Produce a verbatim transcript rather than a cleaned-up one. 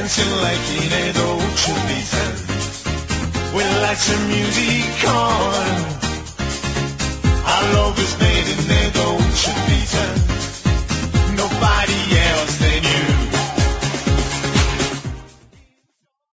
dancing like in an ocean beaten with lots of music on. I love